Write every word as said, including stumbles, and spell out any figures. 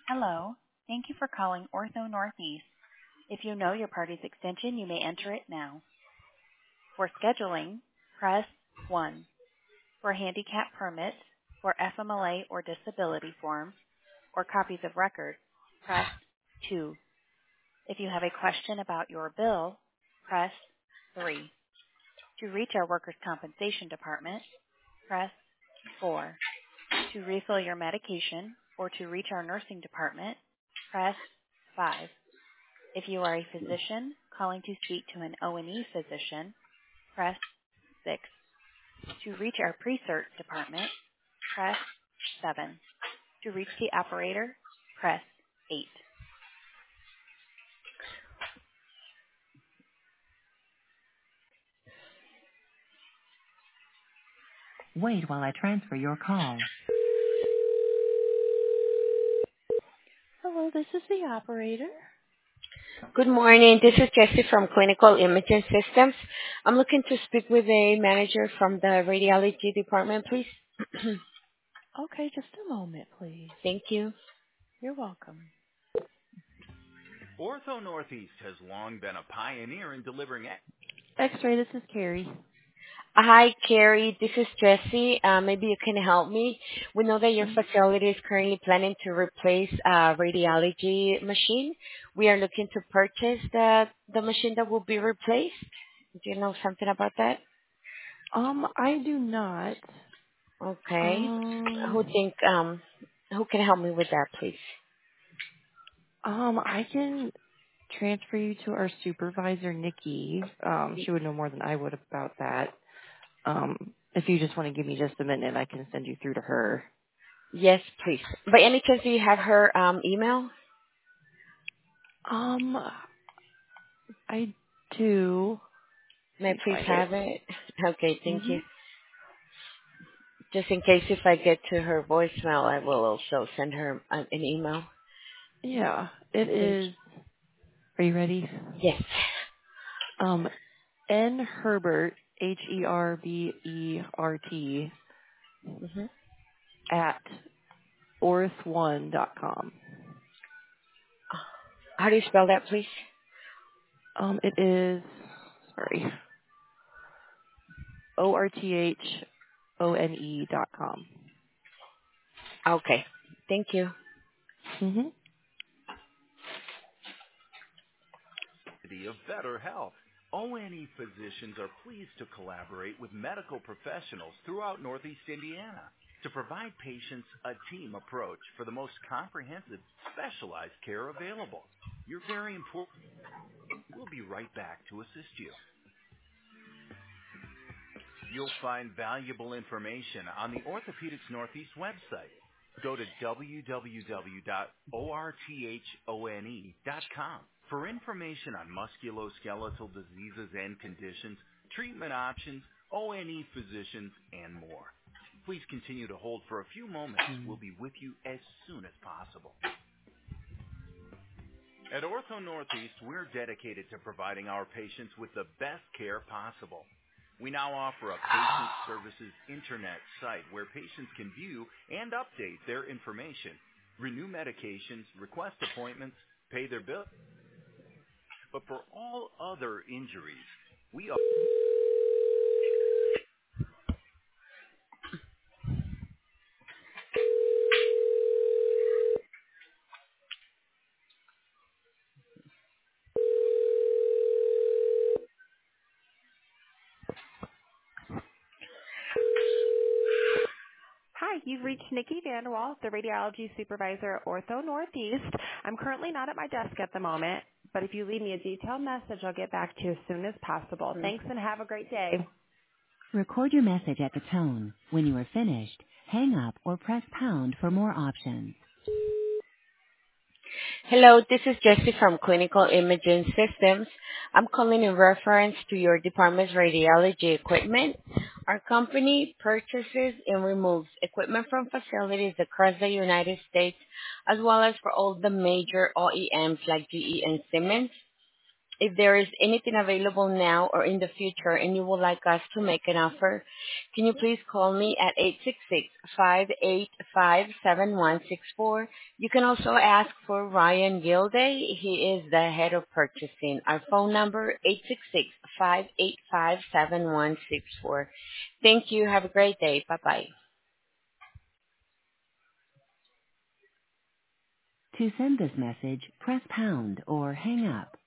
Hello. Thank you for calling Ortho Northeast. If you know your party's extension, you may enter it now. For scheduling, press one. For handicap permits, for F M L A or disability forms, or copies of records, press two. If you have a question about your bill, press three. To reach our workers' compensation department, press four. To refill your medication or to reach our nursing department, press five. If you are a physician calling to speak to an O and E physician, press six. To reach our pre-cert department, press seven. To reach the operator, press eight. Wait while I transfer your call. Hello, this is the operator. Good morning. This is Jessie from Clinical Imaging Systems. I'm looking to speak with a manager from the radiology department, please. Okay, just a moment, please. Thank you. You're welcome. Ortho Northeast has long been a pioneer in delivering. ex- X-ray, this is Carrie. Hi, Carrie. This is Jessie. Uh, maybe you can help me. We know that your Mhm. facility is currently planning to replace a radiology machine. We are looking to purchase the the machine that will be replaced. Do you know something about that? Um, I do not. Okay. Who Um, think um who can help me with that, please? um, I can transfer you to our supervisor, Nikki. Um, she would know more than I would about that. Um, if you just want to give me just a minute, I can send you through to her. Yes, please. By any chance, do you have her um, email? Um, I do. May Let I me please find it. have it? Okay, thank Mhm. you. Just in case if I get to her voicemail, I will also send her an, an email. Yeah, it Thank is. Are you ready? you. Yes. Um, N Herbert, H E R B E R T, hmm at orth one dot com. How do you spell that, please? Um, it is, sorry, O R T H O N E dot com. Okay. Thank you. Mm-hmm. Of better health. O N E physicians are pleased to collaborate with medical professionals throughout Northeast Indiana to provide patients a team approach for the most comprehensive, specialized care available. You're very important. We'll be right back to assist you. You'll find valuable information on the Orthopedics Northeast website. Go to w w w dot orthone dot com for information on musculoskeletal diseases and conditions, treatment options, O N E physicians, and more. Please continue to hold for a few moments. We'll be with you as soon as possible. At Ortho Northeast, we're dedicated to providing our patients with the best care possible. We now offer a patient services internet site where patients can view and update their information, renew medications, request appointments, pay their bills. But for all other injuries, we offer. Hi, you've reached Nikki Vanderwall, the radiology supervisor at Ortho Northeast. I'm currently not at my desk at the moment, but if you leave me a detailed message, I'll get back to you as soon as possible. Thanks and have a great day. Record your message at the tone. When you are finished, hang up or press pound for more options. Hello, this is Jessie from Clinical Imaging Systems. I'm calling in reference to your department's radiology equipment. Our company purchases and removes equipment from facilities across the United States, as well as for all the major O E Ms like G E and Siemens. If there is anything available now or in the future and you would like us to make an offer, can you please call me at eight six six, five eight five, seven one six four. You can also ask for Ryan Gilday. He is the head of purchasing. Our phone number, eight six six, five eight five, seven one six four. Thank you. Have a great day. Bye-bye. To send this message, press pound or hang up.